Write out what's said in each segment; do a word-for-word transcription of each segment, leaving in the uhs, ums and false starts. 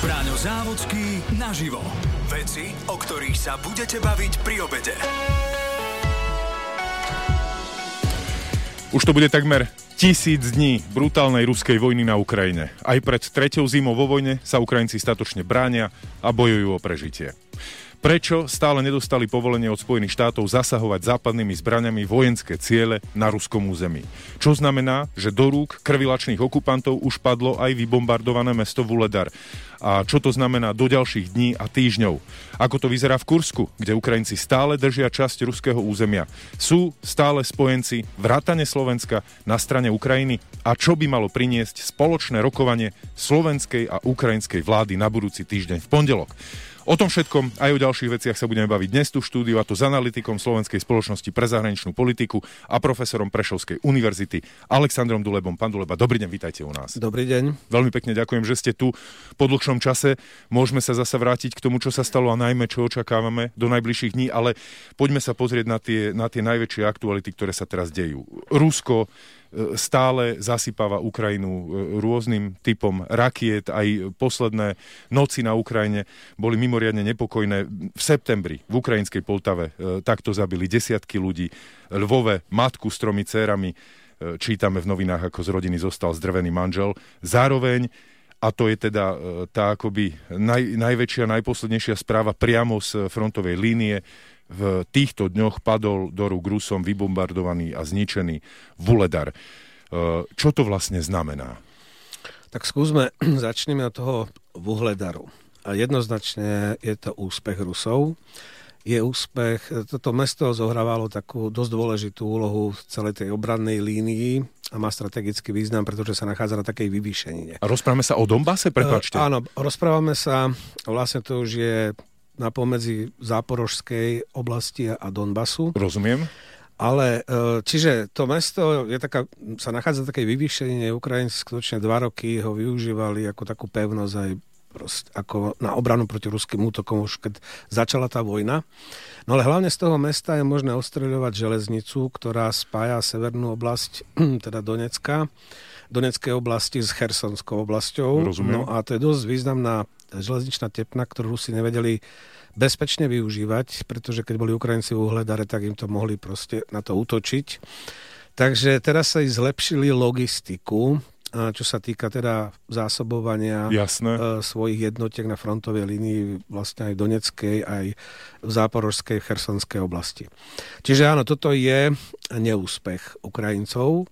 Braňo Závodský naživo. Veci, o ktorých sa budete baviť pri obede. Už to bude takmer tisíc dní brutálnej ruskej vojny na Ukrajine. Aj pred treťou zimou vo vojne sa Ukrajinci statočne bránia a bojujú o prežitie. Prečo stále nedostali povolenie od Spojených štátov zasahovať západnými zbraňami vojenské ciele na ruskom území? Čo znamená, že do rúk krvilačných okupantov už padlo aj vybombardované mesto Vuhledar. A čo to znamená do ďalších dní a týždňov? Ako to vyzerá v Kursku, kde Ukrajinci stále držia časť ruského územia? Sú stále spojenci vrátane Slovenska na strane Ukrajiny? A čo by malo priniesť spoločné rokovanie slovenskej a ukrajinskej vlády na budúci týždeň v pondelok? O tom všetkom aj o ďalších veciach sa budeme baviť dnes tu v štúdiu, a to s analytikom Slovenskej spoločnosti pre zahraničnú politiku a profesorom Prešovskej univerzity Alexandrom Dulebom. Pán Duleba, dobrý deň, vítajte u nás. Dobrý deň. Veľmi pekne ďakujem, že ste tu po dlhšom čase. Môžeme sa zasa vrátiť k tomu, čo sa stalo a najmä, čo očakávame do najbližších dní, ale poďme sa pozrieť na tie, na tie najväčšie aktuality, ktoré sa teraz dejú. Rusko stále zasypáva Ukrajinu rôznym typom rakiet. Aj posledné noci na Ukrajine boli mimoriadne nepokojné. V septembri v ukrajinskej Poltave takto zabili desiatky ľudí. Lvove matku s tromi dcérami. Čítame v novinách, ako z rodiny zostal zdrvený manžel. Zároveň, a to je teda tá akoby naj, najväčšia, najposlednejšia správa priamo z frontovej línie, v týchto dňoch padol do rúk Rusom vybombardovaný a zničený Vuhledar. Čo to vlastne znamená? Tak skúsme, začneme od toho Vuhledaru. A jednoznačne je to úspech Rusov. Je úspech, toto mesto zohrávalo takú dosť dôležitú úlohu v celej tej obrannej línii a má strategický význam, pretože sa nachádza na takej vyvýšenine. A rozprávame sa o Donbase, prepáčte? Uh, áno, rozprávame sa, vlastne to už je na pomedzi Záporožskej oblasti a Donbasu. Rozumiem. Ale, čiže to mesto je taká, sa nachádza v takej vyvýšenine. Ukrajinci skutočne dva roky ho využívali ako takú pevnosť aj prost, ako na obranu proti ruským útokom, už keď začala tá vojna. No ale hlavne z toho mesta je možné ostreľovať železnicu, ktorá spája severnú oblasť, teda Donecka, Doneckej oblasti s Chersonskou oblasťou. Rozumiem. No a to je dosť významná železničná tepna, ktorú Rusi nevedeli bezpečne využívať, pretože keď boli Ukrajinci v Vuhledare, tak im to mohli proste na to útočiť. Takže teraz sa ich zlepšili logistiku, čo sa týka teda zásobovania Jasné. svojich jednotiek na frontovej línii, vlastne aj v Doneckej, aj v Záporožskej, Chersonskej oblasti. Čiže áno, toto je neúspech Ukrajincov.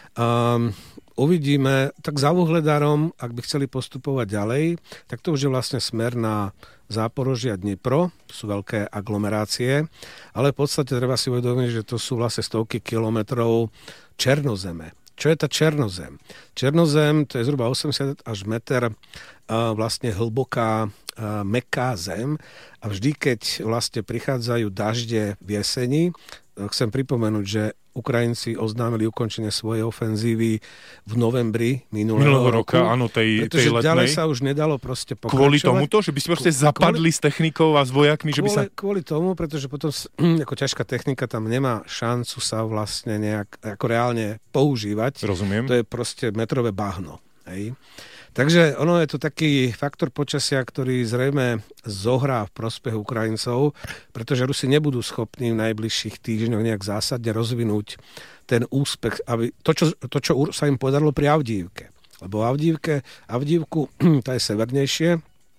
Um, Uvidíme, tak za Vuhledarom, ak by chceli postupovať ďalej, tak to už je vlastne smer na Záporožie a Dnipro, to sú veľké aglomerácie, ale v podstate treba si uvedomiť, že to sú vlastne stovky kilometrov černozeme. Čo je tá černozem? Černozem, to je zhruba osemdesiat až meter vlastne hlboká mäkká zem a vždy, keď vlastne prichádzajú dažde v jeseni, chcem pripomenúť, že Ukrajinci oznámili ukončenie svojej ofenzívy v novembri minulého, minulého roku. roka, áno, tej, pretože tej letnej. Ďalej sa už nedalo proste pokračovať. Kvôli tomuto, že by ste proste zapadli kvôli, s technikou a s vojakmi, že by sa... Kvôli tomu, pretože potom ako ťažká technika tam nemá šancu sa vlastne nejak ako reálne používať. Rozumiem. To je proste metrové bahno. Hej. Takže ono je to taký faktor počasia, ktorý zrejme zohrá v prospech Ukrajincov, pretože Rusi nebudú schopní v najbližších týždňoch nejak zásadne rozvinúť ten úspech, aby to, čo, to, čo sa im podarilo pri Avdijivke. Lebo Avdijivke, Avdijivku, tá je severnejšie,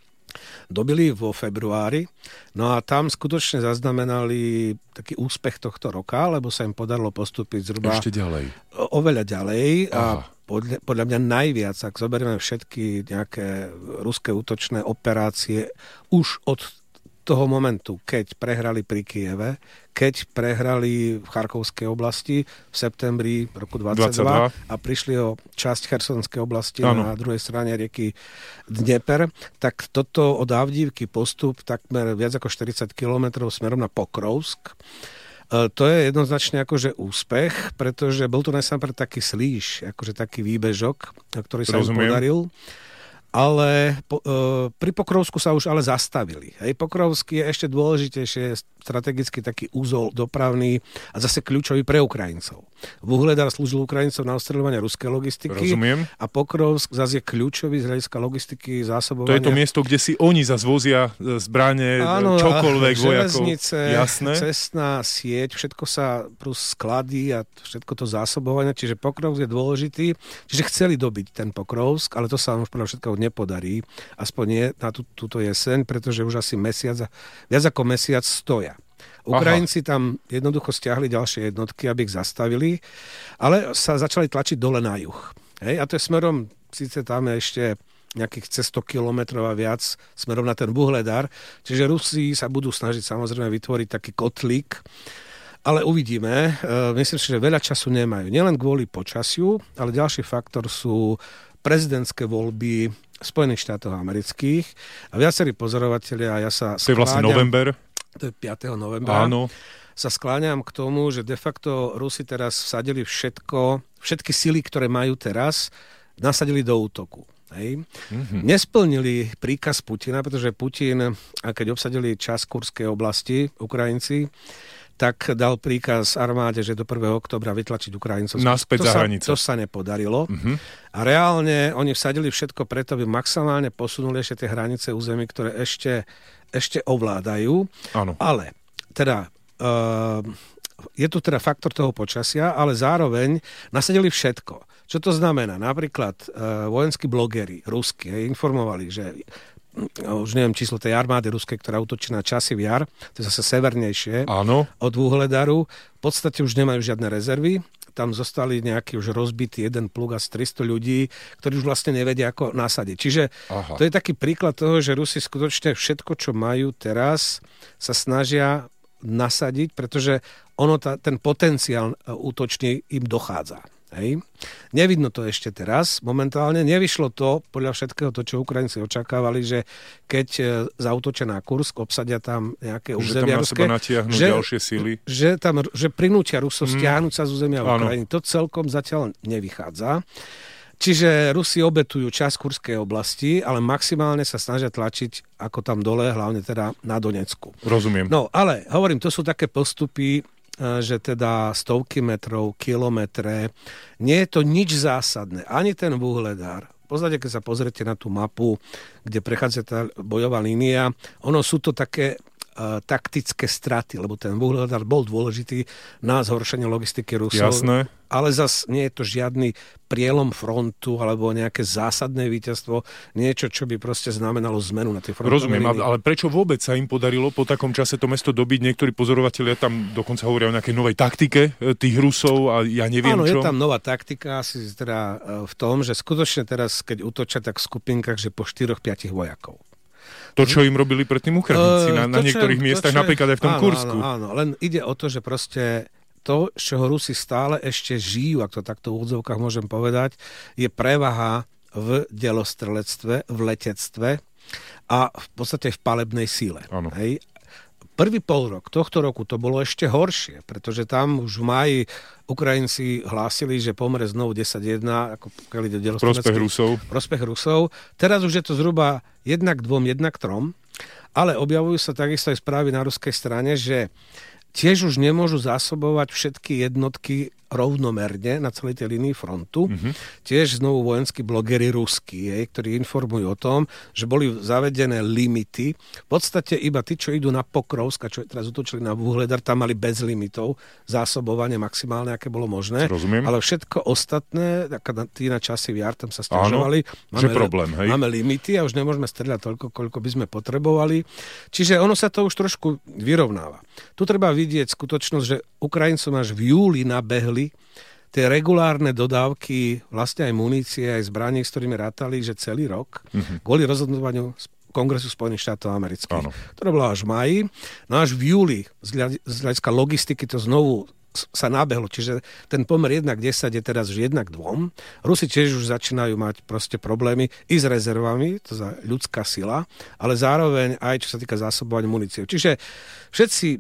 dobili vo februári, no a tam skutočne zaznamenali taký úspech tohto roka, lebo sa im podarilo postúpiť zhruba ešte ďalej. Oveľa ďalej. Aha. A podľa, podľa mňa najviac, ak zoberieme všetky nejaké ruské útočné operácie už od toho momentu, keď prehrali pri Kieve, keď prehrali v Charkovskej oblasti v septembri roku dvadsaťdva a prišli o časť Chersonskej oblasti ano. Na druhej strane rieky Dnieper, tak toto od Avdijivky postup takmer viac ako štyridsať kilometrov smerom na Pokrovsk. To je jednoznačne akože úspech, pretože bol to najsám taký slíš, akože taký výbežok, ktorý sa im podaril. ale po, e, pri Pokrovsku sa už ale zastavili. Hej, Pokrovský je ešte dôležitejšie, strategicky taký úzol dopravný a zase kľúčový pre Ukrajincov. Vuhledar slúžil Ukrajincov na ostreľovanie ruskej logistiky. Rozumiem. A Pokrovsk zase je kľúčový z hľadiska logistiky, zásobovania. To je to miesto, kde si oni zase vozia zbrane, áno, čokoľvek vojakov. Železnice, jasné. Cestná sieť, všetko sa plus sklady a všetko to zásobovanie, čiže Pokrovsk je dôležitý. Čiže chceli dobiť ten Pokrovsk, ale to sa už podľa všetkého nepodarí, aspoň nie na tú, túto jeseň, pretože už asi mesiac, viac ako mesiac stoja. Ukrajinci Aha. tam jednoducho stiahli ďalšie jednotky, aby ich zastavili, ale sa začali tlačiť dole na juh. Hej? A to je smerom, síce tam je ešte nejakých cez sto kilometrov a viac smerom na ten Vuhledar, čiže Rusi sa budú snažiť samozrejme vytvoriť taký kotlík, ale uvidíme. Myslím si, že veľa času nemajú. Nielen kvôli počasiu, ale ďalší faktor sú prezidentské voľby Spojených štátov amerických a viacerí pozorovatelia, a ja sa skláňam... To je vlastne november? To je piateho novembra. Áno. Sa skláňam k tomu, že de facto Rusi teraz vsadili všetko, všetky sily, ktoré majú teraz, nasadili do útoku. Hej. Mm-hmm. Nesplnili príkaz Putina, pretože Putin, keď obsadili časť Kurskej oblasti, Ukrajinci, tak dal príkaz armáde, že do prvého októbra vytlačiť Ukrajincov. Naspäť za hranice. To sa nepodarilo. Uh-huh. A reálne oni vsadili všetko preto, aby maximálne posunuli ešte tie hranice území, ktoré ešte, ešte ovládajú. Áno. Ale teda uh, je tu teda faktor toho počasia, ale zároveň nasadili všetko. Čo to znamená? Napríklad uh, vojenskí blogeri ruskí informovali, že už neviem číslo tej armády ruskej, ktorá útočí na Časiv Jar, to je zase severnejšie Áno. od Vuhledaru. V podstate už nemajú žiadne rezervy. Tam zostali nejaký už rozbitý jeden plug asi tristo ľudí, ktorí už vlastne nevedia, ako nasadiť. Čiže Aha. to je taký príklad toho, že Rusi skutočne všetko, čo majú teraz, sa snažia nasadiť, pretože ono, tá, ten potenciál útočný im dochádza. Hej. Nevidno to ešte teraz. Momentálne nevyšlo to, podľa všetkého to, čo Ukrajinci očakávali, že keď zaútočia na Kursk, obsadia tam nejaké územia ruské, že tam na seba natiahnu ďalšie síly. Že, tam, že prinútia Rusov mm. stiahnuť sa z územia Ukrajiny. Áno. To celkom zatiaľ nevychádza. Čiže Rusi obetujú časť Kurskej oblasti, ale maximálne sa snažia tlačiť ako tam dole, hlavne teda na Donecku. Rozumiem. No, ale hovorím, to sú také postupy, že teda stovky metrov, kilometre. Nie je to nič zásadné. Ani ten Vuhledar. V podstate, keď sa pozrite na tú mapu, kde prechádza tá bojová línia, ono sú to také uh, taktické straty, lebo ten Vuhledar bol dôležitý na zhoršenie logistiky Rusov. Jasné. Ale zas nie je to žiadny prielom frontu alebo nejaké zásadné víťazstvo, niečo, čo by proste znamenalo zmenu na tej frontovej Rozumiem, línii. ale prečo vôbec sa im podarilo po takom čase to mesto dobiť? Niektorí pozorovatelia tam dokonca hovoria o nejakej novej taktike tých Rusov a ja neviem Áno, čo. Áno, je tam nová taktika asi teda v tom, že skutočne teraz, keď útočia tak v skupinkách, že po štyroch piatich vojakov. To, čo im robili predtým Ukrajinci uh, na, na to, niektorých čo, miestach, to, čo, napríklad aj v tom áno, Kursku. Áno, áno, len ide o to, že proste to, z čoho Rusi stále ešte žijú, ak to takto v úvodzovkách môžem povedať, je prevaha v delostrelectve, v letectve a v podstate v palebnej síle. Hej. Prvý pol rok tohto roku to bolo ešte horšie, pretože tam už v máji Ukrajinci hlásili, že pomere znovu desať jedna, ako pokiaľ ide delostrelectve. Prospech Rusov. Prospech Rusov. Teraz už je to zhruba jednak dvom, jednak trom, ale objavujú sa takisto aj správy na ruskej strane, že tiež už nemôžu zásobovať všetky jednotky rovnomerne na celej tej línii frontu. Mm-hmm. Tiež znovu vojenskí blogeri ruskí, je, ktorí informujú o tom, že boli zavedené limity. V podstate iba tí, čo idú na Pokrovsk, čo teraz utočili na Vuhledar, tam mali bez limitov zásobovanie maximálne, aké bolo možné. Rozumiem. Ale všetko ostatné, tí na Časiv Jar, tam sa stiažovali. Áno, že problém, hej. Máme limity a už nemôžeme strieľať toľko, koľko by sme potrebovali. Čiže ono sa to už trošku vyrovnáva. Tu treba vidieť skutočnosť, že Ukrajincom až v júli nabehli tie regulárne dodávky vlastne aj munície, aj zbraní, s ktorými rátali, že celý rok, mm-hmm. kvôli rozhodovaniu Kongresu Spojených štátov amerických. Áno. To bolo až v máji. No až v júli z hľadiska logistiky to znovu sa nabehlo, čiže ten pomer jedna k desať je teraz už jedna k dvom. Rusi tiež už začínajú mať proste problémy i s rezervami, to za ľudská sila, ale zároveň aj čo sa týka zásobovania muníciou. Čiže všetci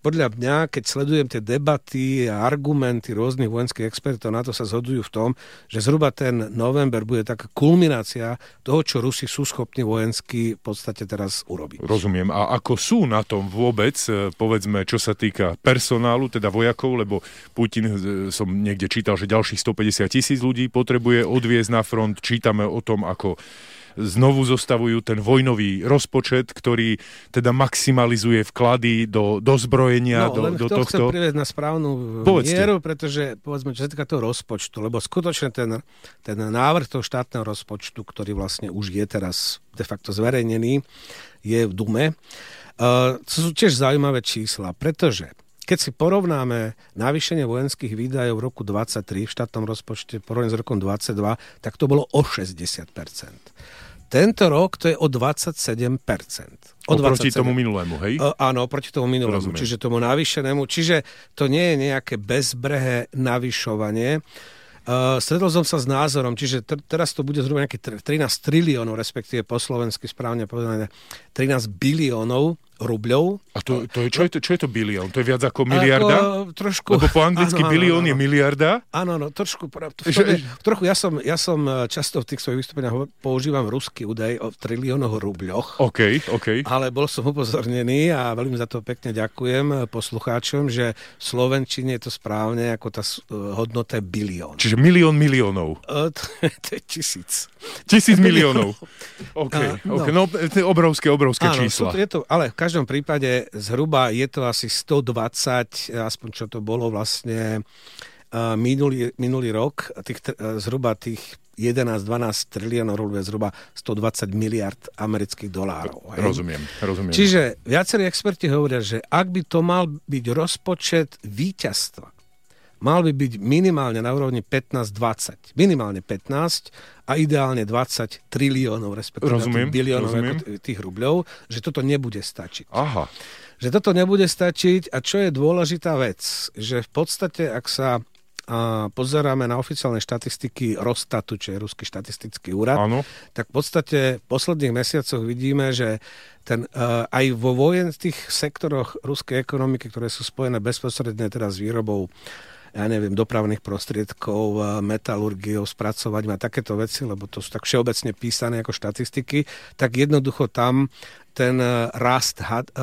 podľa mňa, keď sledujem tie debaty a argumenty rôznych vojenských expertov, na to sa zhodujú v tom, že zhruba ten november bude taká kulminácia toho, čo Rusi sú schopní vojensky v podstate teraz urobiť. Rozumiem. A ako sú na tom vôbec, povedzme, čo sa týka personálu, teda vojakov, lebo Putin, som niekde čítal, že ďalších stopäťdesiat tisíc ľudí potrebuje odviezť na front. Čítame o tom, ako znovu zostavujú ten vojnový rozpočet, ktorý teda maximalizuje vklady do, do zbrojenia, no, do, len do to tohto. chcem priviesť na správnu Povedzte. mieru, pretože povedzme, čo sa týka toho rozpočtu, lebo skutočne ten, ten návrh toho štátneho rozpočtu, ktorý vlastne už je teraz de facto zverejnený, je v Dume. Uh, to sú tiež zaujímavé čísla, pretože keď si porovnáme navýšenie vojenských výdajov v roku dvadsaťtri v štátnom rozpočte porovnaní s rokom dvadsaťdva, tak to bolo o šesťdesiat percent. Tento rok to je o dvadsaťsedem percent. O oproti tomu minulému, hej? Uh, áno, oproti tomu minulému, Rozumiem. Čiže tomu navýšenému. Čiže to nie je nejaké bezbrehé navyšovanie. Uh, stretol som sa s názorom, čiže t- teraz to bude zhruba nejaké trinásť triliónov, respektíve po slovensky správne povedané trinásť biliónov rubľov. A to, to je, čo, je to, čo je to bilión? To je viac ako miliarda? Ako, trošku, Lebo po anglicky áno, bilión áno, áno. je miliarda? Áno, no, trošku. Je, trochu, ja som, ja som často v tých svojich vystúpeniach používam ruský údaj o triliónoch rubľoch. OK, OK. Ale bol som upozornený a veľmi za to pekne ďakujem poslucháčom, že v slovenčine je to správne, ako tá hodnota je bilión. Čiže milión miliónov. O, to, to je tisíc. Tisíc miliónov. OK, a, no. okay. No, obrovské, obrovské áno, čísla. To, je to, ale v každom prípade zhruba je to asi stodvadsať, aspoň čo to bolo vlastne uh, minulý, minulý rok, tých, uh, zhruba tých jedenásť dvanásť triliónov rubľov, zhruba stodvadsať miliard amerických dolárov. Hej? Rozumiem, rozumiem. Čiže viacerí experti hovoria, že ak by to mal byť rozpočet víťazstva, mal by byť minimálne na úrovni pätnásť dvadsať. Minimálne pätnásť a ideálne dvadsať triliónov, respektíve rozumiem, biliónov rozumiem. Ako tých rubľov, že toto nebude stačiť. Aha. Že toto nebude stačiť a čo je dôležitá vec, že v podstate, ak sa a pozeráme na oficiálne štatistiky Rostatu, čo je Ruský štatistický úrad, áno. tak v podstate v posledných mesiacoch vidíme, že ten, uh, aj vo vojenských sektoroch ruskej ekonomiky, ktoré sú spojené bezprostredne teraz s výrobou ja neviem, dopravných prostriedkov, metalurgiou, spracovaním a takéto veci, lebo to sú tak všeobecne písané ako štatistiky, tak jednoducho tam ten rast,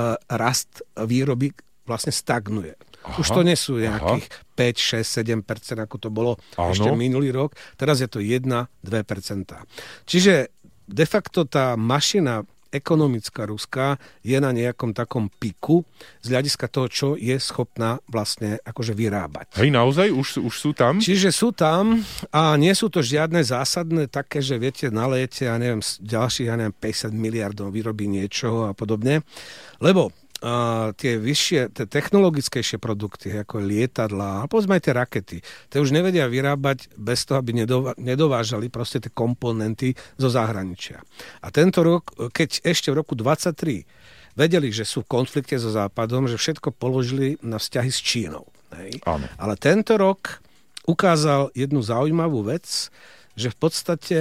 rast výroby vlastne stagnuje. Aha, už to nie sú nejakých aha. päť, šesť, sedem percent, ako to bolo áno. ešte minulý rok. Teraz je to jeden až dva percentá. Čiže de facto tá mašina ekonomická Ruska je na nejakom takom piku z hľadiska toho, čo je schopná vlastne akože vyrábať. Hej, naozaj? Už, už sú tam? Čiže sú tam a nie sú to žiadne zásadné také, že viete, nalejete, ja neviem, ďalších, ja neviem, päťdesiat miliardov vyrobí niečoho a podobne. Lebo a tie vyššie, tie technologickejšie produkty, ako lietadlá, a povedzme aj tie rakety, tie už nevedia vyrábať bez toho, aby nedovážali proste tie komponenty zo zahraničia. A tento rok, keď ešte v roku dvadsaťtri vedeli, že sú v konflikte so Západom, že všetko položili na vzťahy s Čínou. Hej? Ale tento rok ukázal jednu zaujímavú vec, že v podstate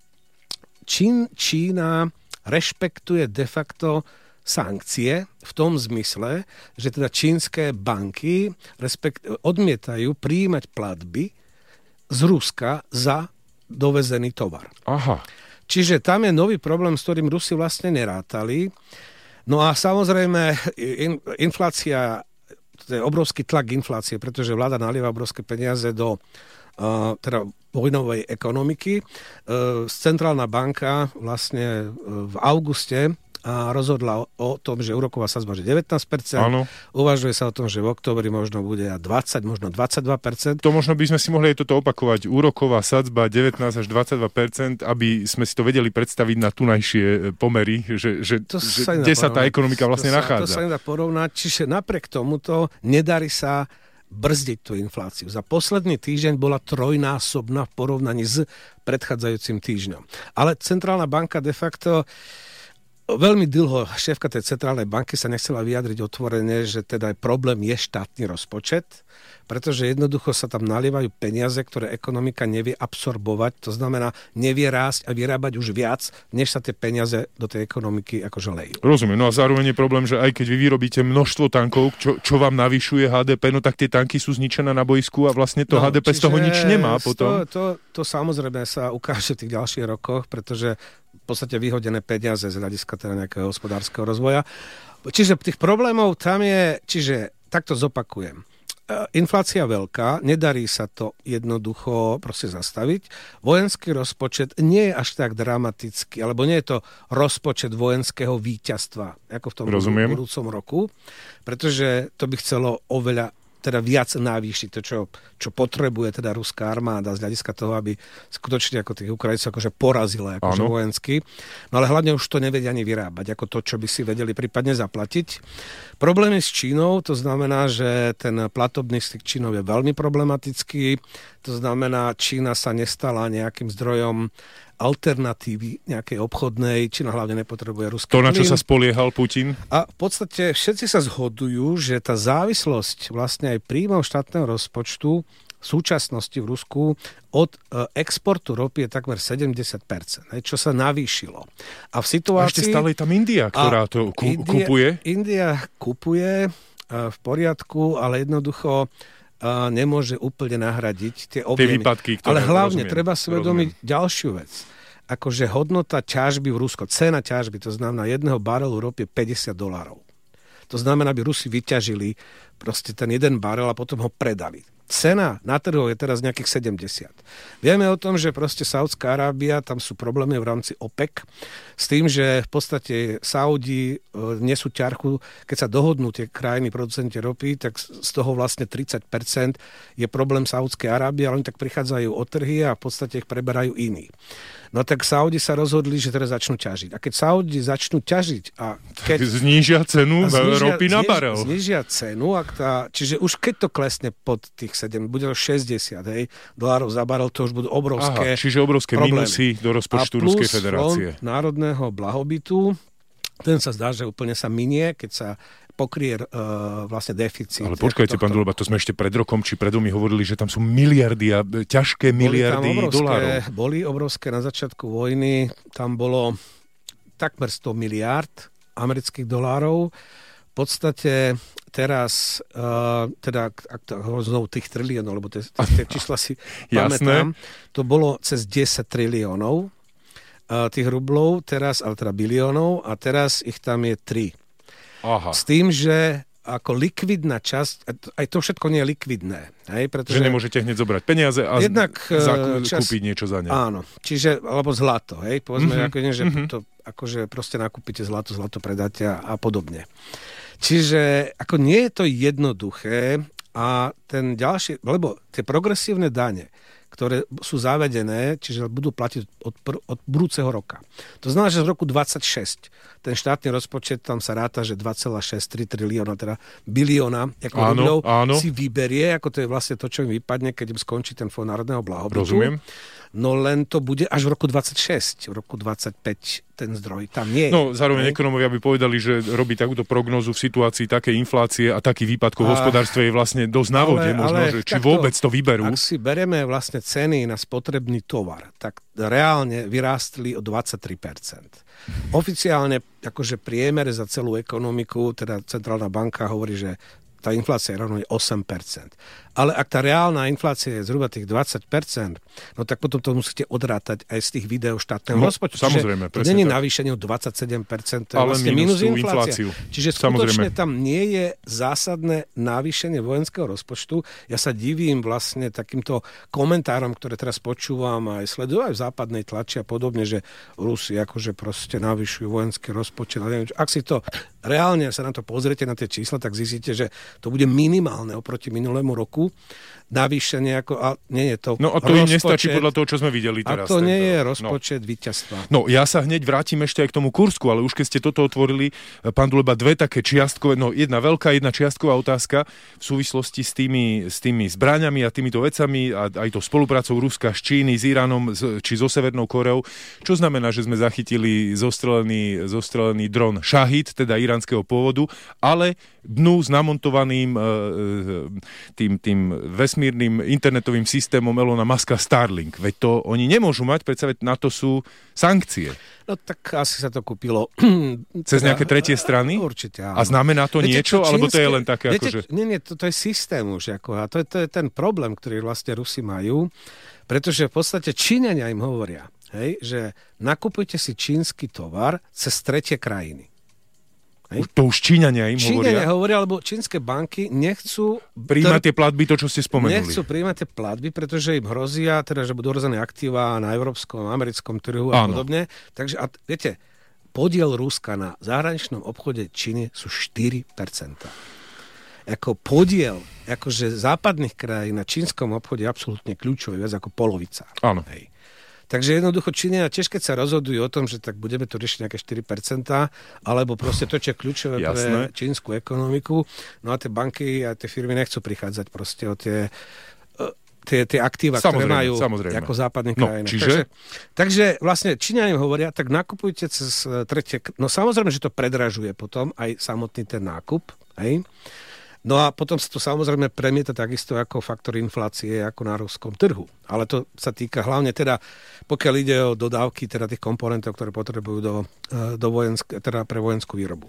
Čín, Čína rešpektuje de facto sankcie v tom zmysle, že teda čínske banky respekt, odmietajú prijímať platby z Ruska za dovezený tovar. Aha. Čiže tam je nový problém, s ktorým Rusi vlastne nerátali. No a samozrejme in, inflácia, to je obrovský tlak inflácie, pretože vláda nalieva obrovské peniaze do uh, teda vojnovej ekonomiky. Uh, Centrálna banka vlastne uh, v auguste a rozhodla o tom, že úroková sadzba je devätnásť percent. Áno. Uvažuje sa o tom, že v októbri možno bude dvadsať, možno dvadsaťdva percent. To možno by sme si mohli aj toto opakovať. Úroková sadzba devätnásť až dvadsaťdva percent, aby sme si to vedeli predstaviť na tunajšie pomery, že, že, že kde sa tá ekonomika vlastne to nachádza. Sa, to sa nedá porovnať. Čiže napriek tomuto nedarí sa brzdiť tú infláciu. Za posledný týždeň bola trojnásobná v porovnaní s predchádzajúcim týždňom. Ale Centrálna banka de facto Veľmi dlho šéfka tej centrálnej banky sa nechcela vyjadriť otvorene, že teda problém je štátny rozpočet, pretože jednoducho sa tam nalievajú peniaze, ktoré ekonomika nevie absorbovať, to znamená nevie rásť a vyrábať už viac, než sa tie peniaze do tej ekonomiky akože lejú. Rozumiem, no a zároveň je problém, že aj keď vy vyrobíte množstvo tankov, čo, čo vám navyšuje há dé pé, no tak tie tanky sú zničené na boisku a vlastne to no, há dé pé z toho nič nemá potom. To, to, to samozrejme sa ukáže v tých ďalších rokoch, pretože v podstate vyhodené peniaze z hľadiska teda nejakého hospodárskeho rozvoja. Čiže tých problémov tam je, čiže takto zopakujem. Inflácia veľká, nedarí sa to jednoducho proste zastaviť. Vojenský rozpočet nie je až tak dramatický, alebo nie je to rozpočet vojenského víťazstva, ako v tom Rozumiem. budúcom roku, pretože to by chcelo oveľa teda viac navýšiť to, čo, čo potrebuje teda ruská armáda z hľadiska toho, aby skutočne ako tých Ukrajincov akože porazila akože vojensky. No ale hlavne už to nevedia ani vyrábať, ako to, čo by si vedeli prípadne zaplatiť. Problémy s Čínou, to znamená, že ten platobný styk Čínou je veľmi problematický. To znamená, Čína sa nestala nejakým zdrojom alternatívy nejakej obchodnej, Čína hlavne nepotrebuje ruský plyn. To, na čo plyn. sa spoliehal Putin? A v podstate všetci sa zhodujú, že tá závislosť vlastne aj príjmov štátneho rozpočtu v súčasnosti v Rusku od exportu ropy je takmer sedemdesiat percent, čo sa navýšilo. A v situácii... A ešte stále je tam India, ktorá to ku- India, kupuje? India kupuje v poriadku, ale jednoducho nemôže úplne nahradiť tie objemy. Tie výpadky, ktoré... Ale hlavne rozumiem, treba si uvedomiť rozumiem. ďalšiu vec. Akože hodnota ťažby v Rusko, cena ťažby, to znamená jedného barelu ropy je päťdesiat dolárov. To znamená, aby Rusi vyťažili proste ten jeden barel a potom ho predali. Cena na trhu je teraz nejakých sedemdesiat. Vieme o tom, že proste Saudská Arábia, tam sú problémy v rámci OPEC, s tým, že v podstate Saudi nesú ťarchu, keď sa dohodnú tie krajiny producenti ropy, tak z toho vlastne tridsať percent je problém Saudskej Arábie, ale oni tak prichádzajú o trhy a v podstate ich preberajú iní. No tak Saudi sa rozhodli, že teraz začnú ťažiť. A keď Saudi začnú ťažiť a keď... Znížia cenu znížia, ropy na barel. Znížia cenu, ak tá, čiže už keď to klesne pod tých sedem, bude to šesťdesiat hej, dolárov za barel, to už budú obrovské Aha, čiže obrovské problémy. Minusy do rozpočtu Ruskej federácie. A plus Fond národného blahobytu, ten sa zdá, že úplne sa minie, keď sa pokrie uh, vlastne deficit. Ale počkajte, pán Duleba, to sme ešte pred rokom či pred mi hovorili, že tam sú miliardy a ťažké miliardy boli obrovské, dolárov. Boli obrovské na začiatku vojny, tam bolo takmer sto miliárd amerických dolárov. V podstate teraz, uh, teda ak to znovu tých triliónov, lebo tie, tie čísla si pamätám, to bolo cez desať triliónov uh, tých rublov, teraz, ale teda biliónov, a teraz ich tam je tri. Aha. S tým, že ako likvidná časť, aj to všetko nie je likvidné. Hej, pretože že nemôžete hneď zobrať peniaze a jednak, zakú- čas, kúpiť niečo za ne. Áno, čiže, alebo zlato, hej, povedzme, mm-hmm. ako nie, že mm-hmm. to, akože proste nakúpite zlato, zlato predáte a, a podobne. Čiže ako nie je to jednoduché a ten ďalší, lebo tie progresívne dane, ktoré sú zavedené, čiže budú platiť od, pr- od budúceho roka. To znamená, že z roku dvadsaťšesť ten štátny rozpočet, tam sa ráta, že dva celé šesť tri trilióna, teda bilióna ako rubľov si vyberie, ako to je vlastne to, čo im vypadne, keď im skončí ten Fond národného blahobytu. Rozumiem. No len to bude až v roku dvadsaťšesť, v roku dvadsaťpäť ten zdroj tam nie je. No zároveň ekonómovia by povedali, že robí takúto prognózu v situácii takej inflácie a taký výpadkov v hospodárstve je vlastne dosť na vode, ale, možno, ale že či vôbec to vyberú. Ak si bereme vlastne ceny na spotrebný tovar, tak reálne vyrástli o dvadsaťtri percent. Oficiálne akože priemer za celú ekonomiku, teda Centrálna banka hovorí, že tá inflácia rovno je osem percent. Ale ak tá reálna inflácia je zhruba tých dvadsať percent, no tak potom to musíte odrátať aj z tých videó štátneho no, rozpočtu. Samozrejme, to nie je navýšenie o dvadsaťsedem percent, to je ale vlastne minus inflácia. Infláciu. Čiže skutočne samozrejme. Tam nie je zásadné navýšenie vojenského rozpočtu. Ja sa divím vlastne takýmto komentárom, ktoré teraz počúvam aj sledujú aj v západnej tlači a podobne, že Rusi akože proste navyšujú vojenský rozpočet. Ak si to reálne sa na to pozriete, na tie čísla, tak zistíte, že to bude minimálne oproti minulému roku. Navýšenie ako, a nie je to No a to im nestačí podľa toho, čo sme videli A teraz. to tento. nie je rozpočet no. víťazstva. No ja sa hneď vrátim ešte aj k tomu Kursku, ale už keď ste toto otvorili, pán Duleba, dve také čiastkové, no jedna veľká, jedna čiastková otázka v súvislosti s tými, s tými zbraňami a týmito vecami a aj to spoluprácou Ruska s Číny, s Iránom či so Severnou Koreou. Čo znamená, že sme zachytili zostrelený, zostrelený dron Šahid, teda iránskeho pôvodu, ale dnu s namontovaným tým, tým vesmírnym internetovým systémom Elona Muska Starlink. Veď to oni nemôžu mať, predsa na to sú sankcie. No tak asi sa to kúpilo. Cez nejaké tretie strany? Určite áno. A znamená to viete, niečo? Čínske, alebo to je len také viete, akože... Nie, nie, to, to je systém už. Ako, a to je, to je ten problém, ktorý vlastne Rusi majú, pretože v podstate Číňania im hovoria, hej, že nakupujte si čínsky tovar cez tretie krajiny. Hej. To už Číňania im Číňania hovoria? hovoria, lebo čínske banky nechcú... Príjmať tie platby, to, čo ste spomenuli. Nechcú príjmať tie platby, pretože im hrozia, teda, že budú hrozené aktíva na európskom, americkom trhu a Áno. podobne. Takže, a viete, podiel Ruska na zahraničnom obchode Číny sú štyri percentá. Ako podiel akože západných krajín na čínskom obchode je absolútne kľúčový, viac ako polovica. Áno. Hej. Takže jednoducho Číňania tiež, keď sa rozhodujú o tom, že tak budeme to riešiť nejaké štyri percentá, alebo proste to, čo je kľúčové pre čínsku ekonomiku, no a tie banky a tie firmy nechcú prichádzať proste o tie, tie, tie aktíva, ktoré majú samozrejme. Ako západných no, krajín. Čiže? Takže, takže vlastne Číňania im hovoria, tak nakupujte cez tretie... No samozrejme, že to predražuje potom aj samotný ten nákup, hej? No a potom sa to samozrejme premieta takisto ako faktor inflácie ako na ruskom trhu. Ale to sa týka hlavne teda, pokiaľ ide o dodávky teda tých komponentov, ktoré potrebujú do, do vojensk- teda pre vojenskú výrobu.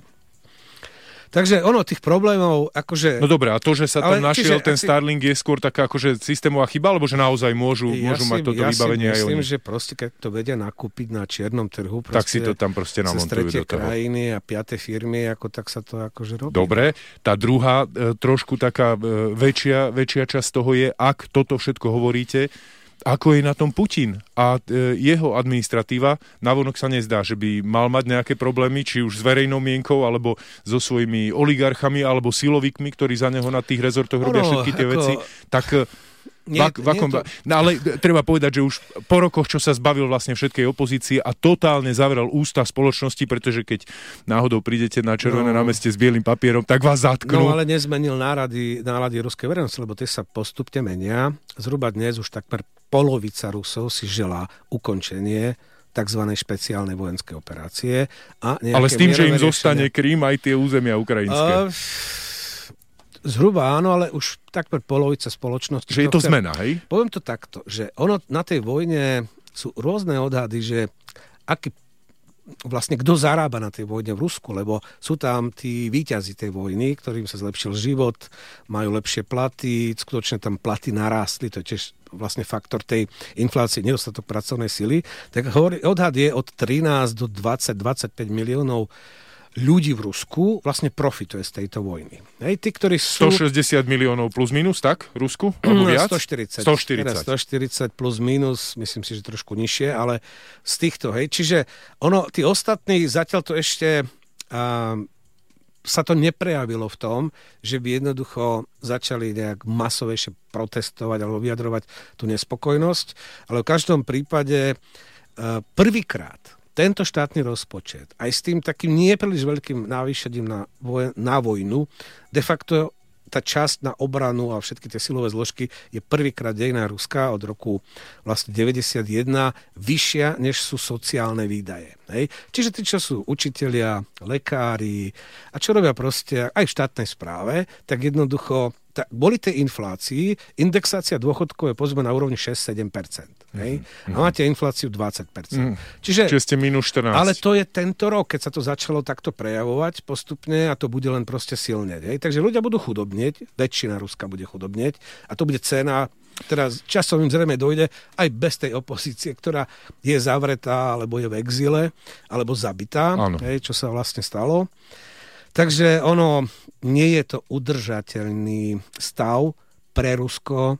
Takže ono, tých problémov, akože... No dobré, a to, že sa tam našiel ten asi... Starlink, je skôr taká akože systémová chyba, alebo že naozaj môžu, ja môžu si, mať toto ja vybavenie aj oni? Ja si myslím, že proste, keď to vedia nakúpiť na čiernom trhu, proste, tak si to tam proste namontujú do toho. krajiny a piate firmy, ako tak sa to akože robí. Dobre, tá druhá, e, trošku taká e, väčšia, väčšia časť toho je, ak toto všetko hovoríte, ako je na tom Putin a e, jeho administratíva. Navonok sa nezdá, že by mal mať nejaké problémy, či už s verejnou mienkou, alebo so svojimi oligarchami, alebo silovikmi, ktorí za neho na tých rezortoch robia ono, všetky tie ako... veci. Tak... Nie, vak, vakom, nie to... no, ale treba povedať, že už po rokoch, čo sa zbavil vlastne všetkej opozície a totálne zavrel ústa spoločnosti, pretože keď náhodou prídete na Červené no. námestie s bielým papierom, tak vás zatknú. No ale nezmenil nálady, nálady ruskej verejnosti, lebo tie sa postupne menia. Zhruba dnes už takmer polovica Rusov si želá ukončenie tzv. Špeciálnej vojenskej operácie. A ale s tým, že im zostane Krím aj tie územia ukrajinské. Uh, Zhruba áno, ale už takmer polovica spoločnosti. Že je to chce... zmena, hej? Poviem to takto, že ono na tej vojne sú rôzne odhady, že aký vlastne kto zarába na tej vojne v Rusku, lebo sú tam tí víťazi tej vojny, ktorým sa zlepšil život, majú lepšie platy, skutočne tam platy narástli, to je tiež vlastne faktor tej inflácie, nedostatok pracovnej sily. Tak odhad je od trinásť do dvadsať dvadsaťpäť miliónov ľudí v Rusku vlastne profituje z tejto vojny. Hej, tí, ktorí sú... stošesťdesiat miliónov plus minus, tak? Rusku? Alebo viac? stoštyridsať. stoštyridsať. stoštyridsať plus minus, myslím si, že trošku nižšie, ale z týchto, hej. Čiže ono, tí ostatní, zatiaľ to ešte uh, sa to neprejavilo v tom, že by jednoducho začali nejak masovejšie protestovať alebo vyjadrovať tú nespokojnosť, ale v každom prípade uh, prvýkrát tento štátny rozpočet, aj s tým takým niepríliš veľkým navýšením na, voj- na vojnu, de facto tá časť na obranu a všetky tie silové zložky je prvýkrát dejná Ruska od roku vlastne deväťdesiatjeden vyššia, než sú sociálne výdaje. Hej? Čiže tí, čo sú učitelia, lekári a čo robia proste aj v štátnej správe, tak jednoducho tak boli tej inflácii, indexácia dôchodkov je povedzme na úrovni šesť až sedem percent. Hej? Mm-hmm. A máte infláciu dvadsať percent. Mm. Čiže, Čiže ste minus štrnásť. Ale to je tento rok, keď sa to začalo takto prejavovať postupne a to bude len proste silneť. Hej? Takže ľudia budú chudobnieť, väčšina Ruska bude chudobnieť a to bude cena, teraz časom im zrejme dojde aj bez tej opozície, ktorá je zavretá, alebo je v exile, alebo zabitá, hej, čo sa vlastne stalo. Takže ono, nie je to udržateľný stav pre Rusko.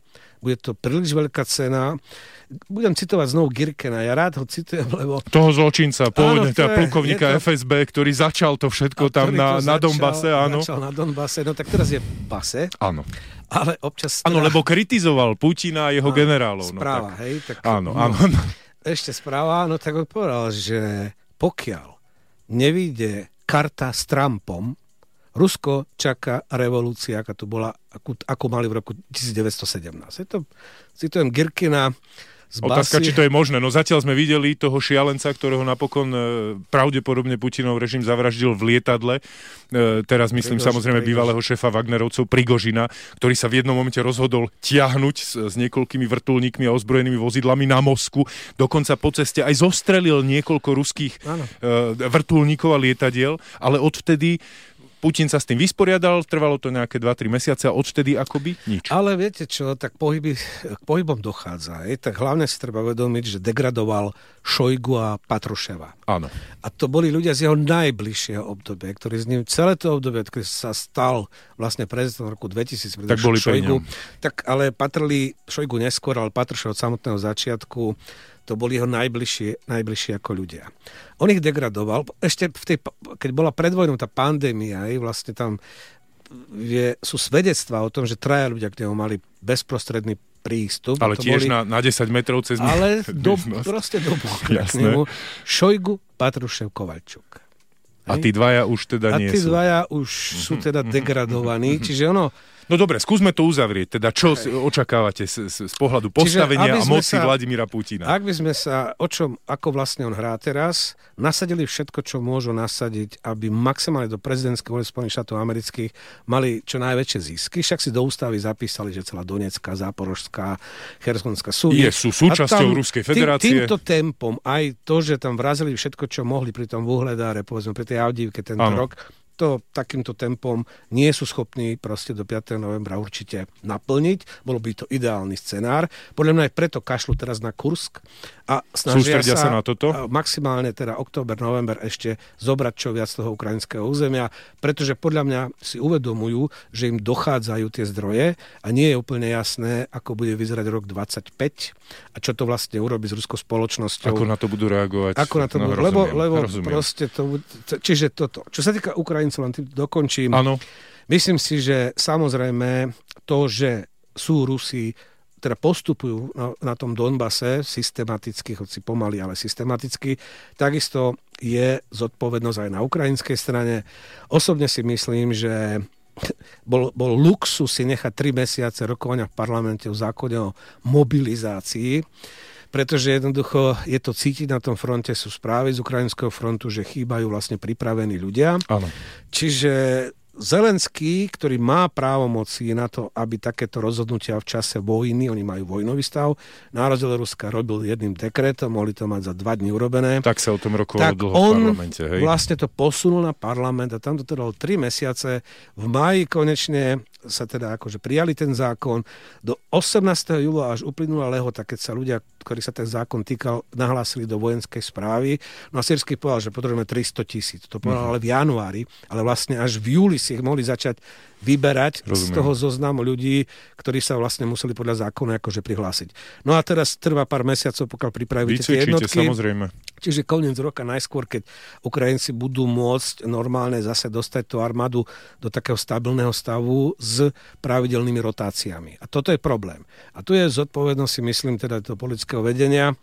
bude to príliš veľká cena. Budem citovať znovu Girkena, ja rád ho citujem, lebo... Toho zločinca, pôvodne teda je, plukovníka je to... ef es bé, ktorý začal to všetko tam na, na Donbase, áno. Začal na Donbase, no tak teraz je base. Áno. Ale občas... Áno, teda... lebo kritizoval Putina a jeho áno, generálov. Správa, no, tak... hej? Tak, áno, no, áno. Ešte správa, no tak odpovedal, že pokiaľ nevyjde karta s Trumpom, Rusko čaká revolúcia, aká tu bola, ako, ako mali v roku devätnásť sedemnásť. Je to, citujem Girkina z basy. Otázka, či to je možné. No zatiaľ sme videli toho šialenca, ktorého napokon e, pravdepodobne Putinov režim zavraždil v lietadle. E, teraz myslím Prigož, samozrejme Prigož. bývalého šéfa Wagnerovcov Prigožina, ktorý sa v jednom momente rozhodol tiahnuť s, s niekoľkými vrtuľníkmi a ozbrojenými vozidlami na Moskvu. Dokonca po ceste aj zostrelil niekoľko ruských e, vrtuľníkov a lietadiel, ale odvtedy Putin sa s tým vysporiadal, trvalo to nejaké dva tri mesiace a odvtedy akoby nič. Ale viete čo, tak pohyby, k pohybom dochádza. Je? Tak hlavne si treba uvedomiť, že degradoval Šojgu a Patruševa. Áno. A to boli ľudia z jeho najbližšieho obdobia, ktorí z ním celé to obdobie, ktorý sa stal vlastne prezidentom v roku dvetisíc, tak boli Šojgu, tak ale patrili Šojgu neskôr, ale Patrušev od samotného začiatku. To boli jeho najbližšie, najbližšie ako ľudia. On ich degradoval. Ešte v tej, keď bola pred vojnou tá pandémia, vlastne tam je, sú svedectvá o tom, že traja ľudia k nemu mali bezprostredný prístup. Ale to tiež boli, na, na desať metrov cez Ale do, proste do k nemu. Šojgu, Patrušev, Kovaľčuk. A tí dvaja už teda A nie sú. A tí dvaja už mm-hmm. sú teda degradovaní. Mm-hmm. Čiže ono... No dobre, skúsme to uzavrieť. Teda čo okay. očakávate z, z, z pohľadu postavenia a moci sa, Vladimíra Putina? Ak by sme sa, o čom, ako vlastne on hrá teraz, nasadili všetko, čo môžu nasadiť, aby maximálne do prezidentských voľb Spojených štátov amerických mali čo najväčšie zisky. Však si do ústavy zapísali, že celá Donecká, Záporožská, Chersonská sú... Je, sú súčasťou Ruskej federácie. Tým, týmto tempom aj to, že tam vrazili všetko, čo mohli pri tom Vuhledáre, povedzme pri tej Avdívke tento ano. rok, to takýmto tempom nie sú schopní proste do piateho novembra určite naplniť. Bolo by to ideálny scenár. Podľa mňa aj preto kašľú teraz na Kursk a snažia Sústredia sa, sa na toto? maximálne teda október, november ešte zobrať čo viac toho ukrajinského územia, pretože podľa mňa si uvedomujú, že im dochádzajú tie zdroje a nie je úplne jasné, ako bude vyzerať rok dvadsaťpäť a čo to vlastne urobí s ruskou spoločnosťou. Ako na to budú reagovať. Ako na to no, budú, rozumiem, lebo, lebo rozumiem. proste to... Čiže toto. Čo sa týka Ukrajincov, len tým dokončím. Áno. Myslím si, že samozrejme to, že sú Rusi teda postupujú na, na tom Donbase systematicky, hoci pomaly, ale systematicky, takisto je zodpovednosť aj na ukrajinskej strane. Osobne si myslím, že bol, bol luxus si nechať tri mesiace rokovania v parlamente o zákone o mobilizácii, pretože jednoducho je to cítiť na tom fronte, sú správy z ukrajinského frontu, že chýbajú vlastne pripravení ľudia. Áno. Čiže Zelenský, ktorý má právomoci na to, aby takéto rozhodnutia v čase vojny, oni majú vojnový stav, na rozdiel Ruska robil jedným dekretom, mohli to mať za dva dni urobené. Tak sa o tom rokovalo dlho v parlamente. Hej. Vlastne to posunul na parlament a tam to trvalo tri mesiace. V máji konečne sa teda akože prijali ten zákon. Do osemnásteho júla až uplynula lehota, keď sa ľudia, ktorí sa ten zákon týkal, nahlásili do vojenskej správy. No a Sýrsky povedal, že potrebujeme tristo tisíc. To povedal uh-huh. ale v januári, ale vlastne až v júli si ich mohli začať vyberať Rozumiem. z toho zoznamu ľudí, ktorí sa vlastne museli podľa zákona akože prihlásiť. No a teraz trvá pár mesiacov, pokiaľ pripravíte tie jednotky. Samozrejme. Čiže koniec roka najskôr, keď Ukrajinci budú môcť normálne zase dostať tú armádu do takého stabilného stavu s pravidelnými rotáciami. A toto je problém. A tu je zodpovednosť, si myslím, teda toho politického vedenia.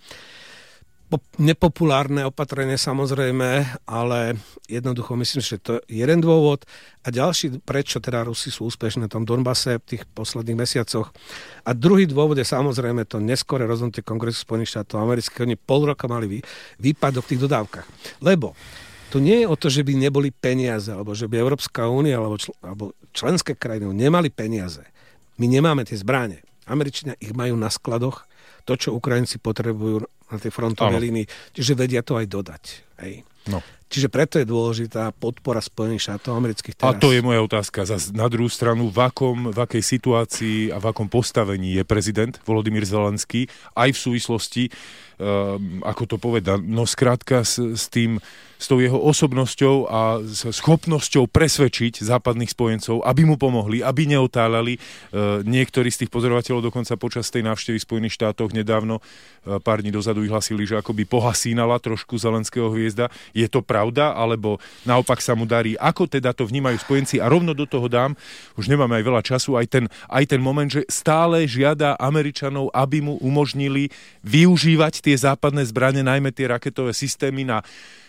Nepopulárne opatrenie samozrejme, ale jednoducho myslím, že to je jeden dôvod. A ďalší, prečo teda Rusi sú úspešní na tom Donbase v tých posledných mesiacoch. A druhý dôvod je samozrejme to neskoré rozhodnutie Kongresu Spojených štátov amerických. Oni pol roka mali výpadok v tých dodávkach. Lebo tu nie je o to, že by neboli peniaze, alebo že by Európska únia alebo, čl- alebo členské krajiny nemali peniaze. My nemáme tie zbrane. Američania ich majú na skladoch, to, čo Ukrajinci potrebujú na tej frontovej línii, čiže vedia to aj dodať. Hej. No. Čiže preto je dôležitá podpora Spojených štátov amerických teraz. A to je moja otázka. Zas na druhú stranu, v, akom, v akej situácii a v akom postavení je prezident Volodymyr Zelenský, aj v súvislosti, um, ako to povedal, no skrátka s, s tým, s tou jeho osobnosťou a s schopnosťou presvedčiť západných spojencov, aby mu pomohli, aby neotáľali. Uh, niektorí z tých pozorovateľov dokonca počas tej návštevy v Spojených štátoch nedávno, uh, pár dní dozadu vyhlasili, že akoby pohasínala trošku Zelenského hviezda. Je to pravda, alebo naopak sa mu darí? Ako teda to vnímajú spojenci? A rovno do toho dám, už nemáme aj veľa času, aj ten, aj ten moment, že stále žiada Američanov, aby mu umožnili využívať tie západné zbrane, najmä tie raketové systémy na,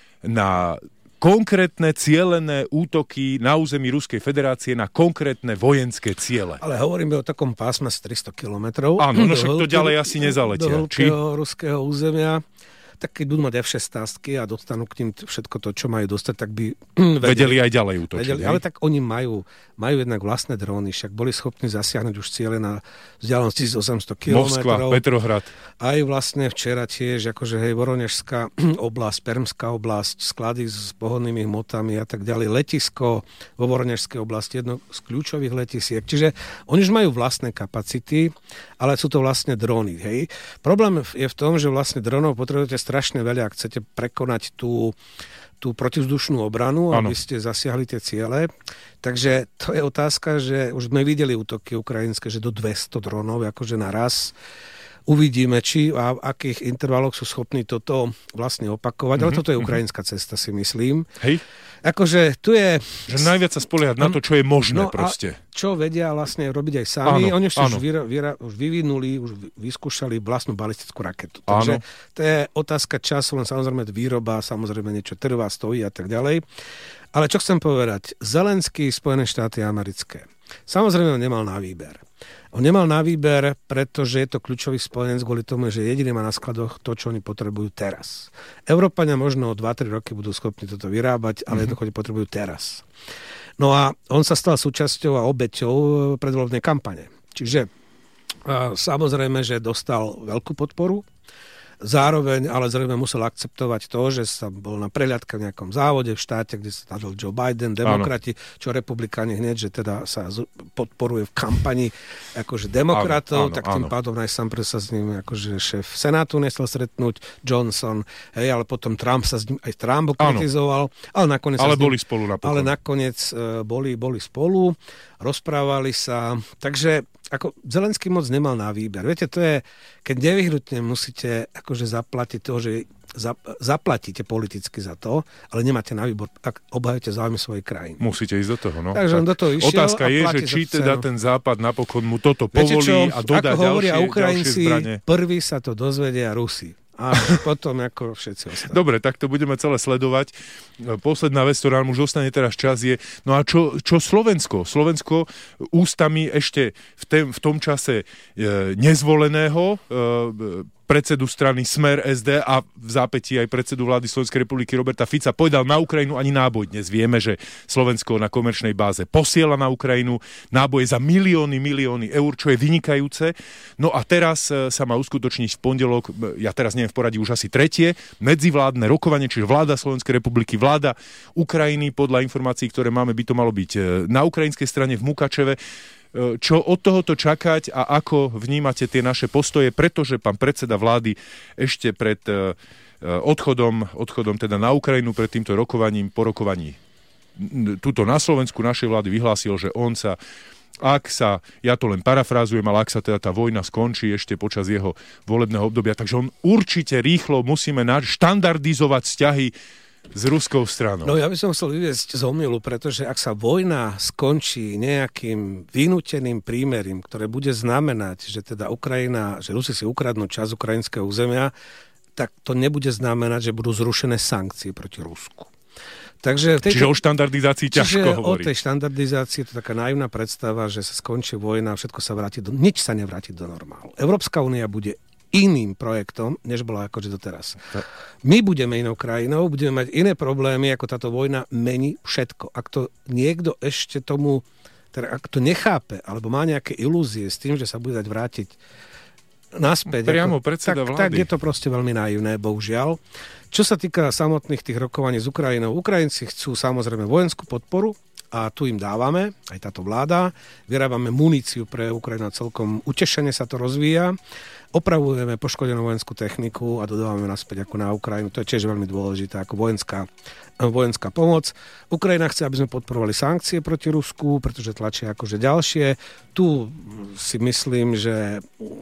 na konkrétne cielené útoky na území Ruskej federácie na konkrétne vojenské ciele. Ale hovoríme o takom pásme z tristo kilometrov. Áno, no však to ďalej asi nezaletia. Do hĺbkeho ruského územia. Tak keď budú mať ef šestnásť a dostanú k ním všetko to, čo majú dostať, tak by vedeli, vedeli aj ďalej útočiť. Vedeli, ale tak oni majú, majú jednak vlastné dróny, však boli schopní zasiahnuť už ciele na vzdialenosť tisícosemsto kilometrov. Moskva, Petrohrad. Aj vlastne včera tiež, akože hej, Voronežská oblasť, Permská oblasť, sklady s pohodnými hmotami a tak ďalej, letisko vo Voronežskej oblasti, jedno z kľúčových letisiek. Čiže oni už majú vlastné kapacity, ale sú to vlastne dróny, hej. Problém je v tom, že vlastne drónov potrebujete strašne veľa, ak chcete prekonať tú, tú protivzdušnú obranu, ano. Aby ste zasiahli tie ciele. Takže to je otázka, že už sme videli útoky ukrajinské, že do dvesto dronov, akože naraz. Uvidíme, či a v akých intervaloch sú schopní toto vlastne opakovať. Mm-hmm. Ale toto je ukrajinská cesta, si myslím. Hej. Akože tu je... Že najviac sa spoliehať na to, čo je možné no proste. A čo vedia vlastne robiť aj sami. Áno, Oni už, už, vyra, vyra, už vyvinuli, už vyskúšali vlastnú balistickú raketu. Takže áno. To je otázka času, len samozrejme výroba, samozrejme niečo trvá, stojí a tak ďalej. Ale čo chcem povedať? Zelenský, Spojené štáty americké. Samozrejme on nemal na výber. On nemal na výber, pretože je to kľúčový spojenec kvôli tomu, že jediný má na skladoch to, čo oni potrebujú teraz. Európania možno o dva tri roky budú schopní toto vyrábať, ale mm-hmm. jednoducho potrebujú teraz. No a on sa stal súčasťou a obeťou predvolebnej kampane. Čiže samozrejme, že dostal veľkú podporu, zároveň, ale zrejme musel akceptovať to, že sa bol na prehliadke v nejakom závode v štáte, kde sa nadal Joe Biden, demokrati, áno. Čo republikáni hneď, že teda sa podporuje v kampani akože demokratov, áno, áno, tak tým áno. pádom aj sám sa s ním akože šéf Senátu nechcel stretnúť, Johnson, hej, ale potom Trump sa s ním, aj Trump kritizoval, ale nakoniec... Ale ním, boli spolu napokon. Ale nakoniec uh, boli, boli spolu, rozprávali sa, takže ako Zelenský moc nemal na výber. Viete, to je, keď nevyhnutne musíte akože zaplatiť to, že zaplatíte politicky za to, ale nemáte na výbor, ak obhajujete záujmy svojej krajiny. Musíte ísť do toho, no. Takže on do toho išiel. Otázka je, že či teda ten Západ napokon mu toto povolí čo, a dodá ďalšie, Ukrajinci, ďalšie zbrane. Prvý sa to dozvedia Rusi. A potom ako všetci ostatní. Dobre, tak to budeme celé sledovať. Posledná vec, ktorá nám už zostane teraz čas, je, no a čo, čo Slovensko? Slovensko ústami ešte v, tém, v tom čase e, nezvoleného e, predsedu strany Smer es dé a v zápätí aj predsedu vlády Slovenskej republiky Roberta Fica povedal, na Ukrajinu ani náboj. Dnes vieme, že Slovensko na komerčnej báze posiela na Ukrajinu náboje za milióny, milióny eur, čo je vynikajúce. No a teraz sa má uskutočniť v pondelok, ja teraz neviem v poradí už asi tretie, medzivládne rokovanie, čiže vláda Slovenskej republiky, vláda Ukrajiny, podľa informácií, ktoré máme, by to malo byť na ukrajinskej strane v Mukačeve. Čo od tohoto čakať a ako vnímate tie naše postoje, pretože pán predseda vlády ešte pred odchodom, odchodom teda na Ukrajinu, pred týmto rokovaním, po rokovaní tuto na Slovensku našej vlády vyhlásil, že on sa, ak sa, ja to len parafrázujem, ale ak sa teda tá vojna skončí ešte počas jeho volebného obdobia, takže on určite rýchlo musíme štandardizovať vzťahy s ruskou stranou. No ja by som chcel vyviesť z omylu, pretože ak sa vojna skončí nejakým vynúteným prímerím, ktoré bude znamenať, že teda Ukrajina, že Rusi si ukradnú časť ukrajinského územia, tak to nebude znamenať, že budú zrušené sankcie proti Rusku. Takže tejto, čiže o štandardizácii ťažko hovoriť. O tej štandardizácii je to taká naivná predstava, že sa skončí vojna a všetko sa vráti do... Nič sa nevráti do normálu. Európska únia bude iným projektom, než bola akože doteraz. My budeme inou krajinou, budeme mať iné problémy, ako táto vojna mení všetko. Ak to niekto ešte tomu, teda ak to nechápe, alebo má nejaké ilúzie s tým, že sa bude dať vrátiť naspäť, priamo ako, predseda tak, vlády. Tak je to proste veľmi naivné, bohužiaľ. Čo sa týka samotných tých rokovaní s Ukrajinou, Ukrajinci chcú samozrejme vojenskú podporu a tu im dávame, aj táto vláda. Vyrábame muníciu pre Ukrajinu, celkom utešene sa to rozvíja. Opravujeme poškodenú vojenskú techniku a dodávame naspäť ako na Ukrajinu. To je tiež veľmi dôležité ako vojenská, vojenská pomoc. Ukrajina chce, aby sme podporovali sankcie proti Rusku, pretože tlačia akože ďalšie. Tu si myslím, že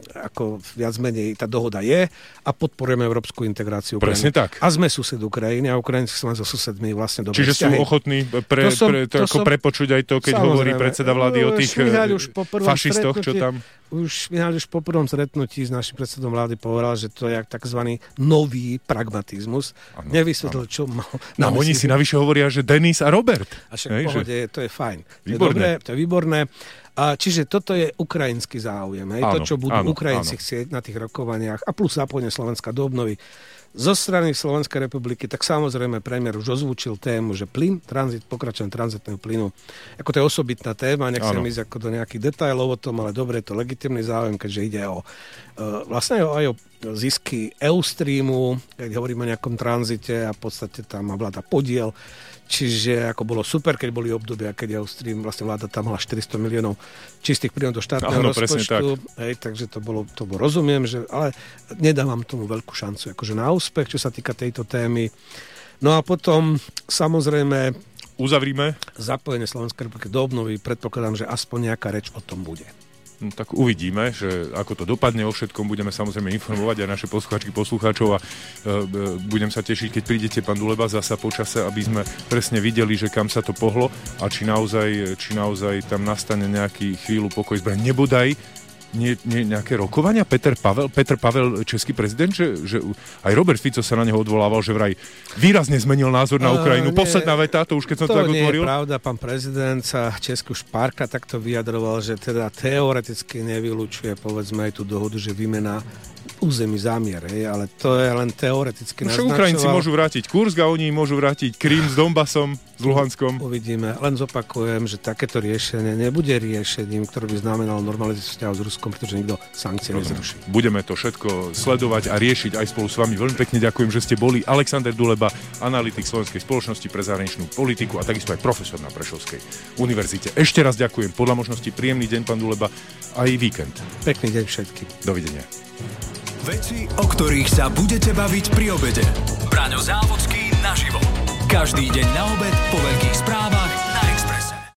ako viac menej tá dohoda je a podporujeme európsku integráciu Ukrajiny. Presne tak. A sme sused Ukrajiny a Ukrajinci sú so susedmi vlastne dobré Čiže vzťahy. sú ochotní pre, to som, pre, to to ako som, prepočuť aj to, keď hovorí predseda vlády o tých fašistoch, čo tam... Už Mihály už po prvom stretnutí s našim predsedom vlády povedal, že to je takzvaný nový pragmatizmus. Ano, Nevysvetlil, čo mal na no, oni si navyše hovoria, že Denis a Robert. A však v pohode, že... to je fajn. Výborné. To je dobré, to je výborné. A čiže toto je ukrajinský záujem. Hej? Áno, to, čo budú áno, Ukrajinci áno. chcieť na tých rokovaniach a plus zapojenie Slovenska do obnovy. Zo strany Slovenskej republiky, tak samozrejme premiér už ozvučil tému, že plyn, tranzit, pokračovanie tranzitného plynu, ako to je osobitná téma, nechcem ísť ako do nejakých detailov o tom, ale dobre, je to legitímny záujem, keďže ide o uh, vlastne aj o zisky Eustreamu, keď hovoríme o nejakom tranzite a v podstate tam má vláda podiel. Čiže ako bolo super, keď boli obdobia, keď Eustream, vlastne vláda tam mala štyristo miliónov čistých príjmov do štátneho Áno, rozpočtu. Tak. Hej, takže to bolo, to bolo, rozumiem, že, ale nedávam tomu veľkú šancu akože na úspech, čo sa týka tejto témy. No a potom samozrejme uzavrime zapojenie Slovenskej republiky do obnovy. Predpokladám, že aspoň nejaká reč o tom bude. No, tak uvidíme, že ako to dopadne. O všetkom budeme samozrejme informovať aj naše poslucháčky, poslucháčov a e, e, budem sa tešiť, keď prídete, pán Duleba, zasa po čase, aby sme presne videli, že kam sa to pohlo a či naozaj, či naozaj tam nastane nejaký chvíľu pokoj zbraň. Nebodaj nie, nie, nejaké rokovania? Peter Pavel, Peter Pavel, český prezident, že, že aj Robert Fico sa na neho odvolával, že vraj výrazne zmenil názor na Ukrajinu. Uh, Posledná veta, to už keď som to, to tak otvoril. To nie je pravda, pán prezident sa Česku už párkrát takto vyjadroval, že teda teoreticky nevylučuje, povedzme, aj tú dohodu, že výmena území zámier, hej, ale to je len teoreticky naznačoval. Však Ukrajinci môžu vrátiť Kursk a oni môžu vrátiť Krym s Donbasom, s Luhanskom. Uvidíme. Len zopakujem, že takéto riešenie nebude riešením, ktoré by znamenalo normalizáciu vzťahov s Ruskom, pretože nikto sankcie nezruší. Budeme to všetko sledovať a riešiť aj spolu s vami. Veľmi pekne ďakujem, že ste boli. Alexander Duleba, analytik Slovenskej spoločnosti pre zahraničnú politiku a takisto aj profesor na Prešovskej univerzite. Ešte raz ďakujem. Podľa možnosti príjemný deň, pán Duleba, aj víkend. Pekný deň všetkým. Dovidenia. Veci, o ktorých sa budete baviť pri obede. Braňo Závodský naživo. Každý deň na obed